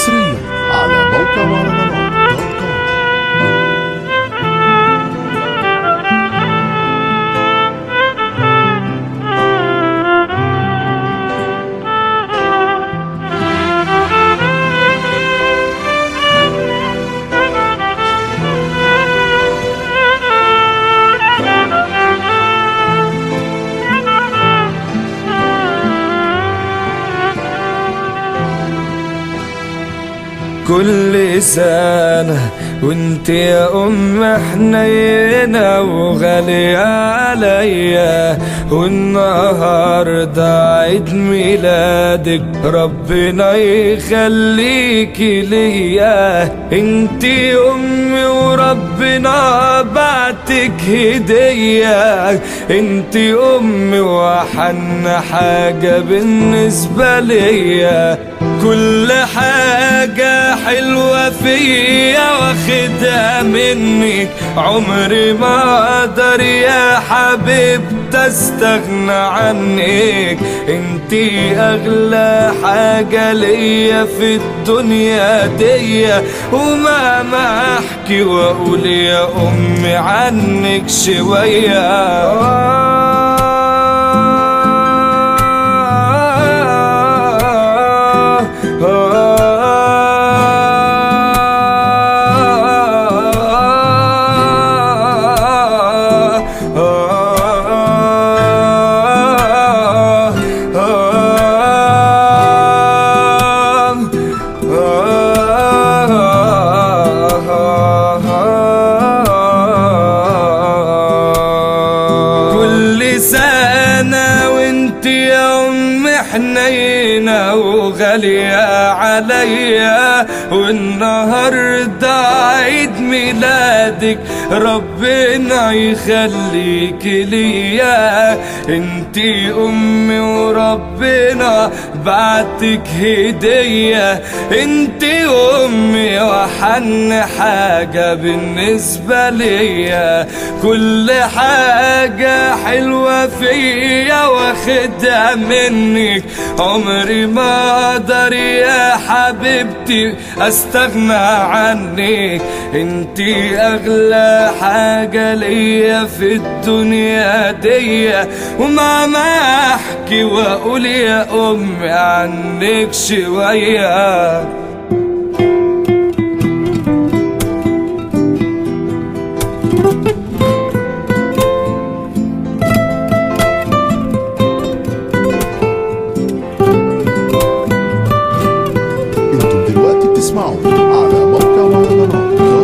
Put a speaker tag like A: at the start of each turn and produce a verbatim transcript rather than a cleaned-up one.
A: حصريا على موقع مهرجانات دوت كوم.
B: كل سنة وانت يا ام حنينة وغالية عليا، والنهاردة عيد ميلادك ربنا يخليكي ليا. انت امي وربنا بعتك هدية، انت امي وحن حاجة بالنسبة ليا. كل حاجة حلوة فيا واخدها منك، عمري ما اقدر يا حبيبتي استغنى عنك. انتي اغلى حاجة ليا في الدنيا دي، ومهما احكي واقول يا امي عنك شوية. سنة وانت يا ام حنينة وغالية عليا، والنهاردة عيد ميلادك ربنا يخليك ليا. انتي امي وربنا بعتك هدية، انتي امي وحن حاجة بالنسبة ليا. كل حاجة حلوة فيا واخدها منك، عمري ما اقدر يا حبيبتي استغنى عنك. انتي اغلى حاجة ليا في الدنيا دي، ومهما احكي واقول يا امي عنك شوية.
A: انتم دلوقتي بتسمعوا على موقع مهرجانات.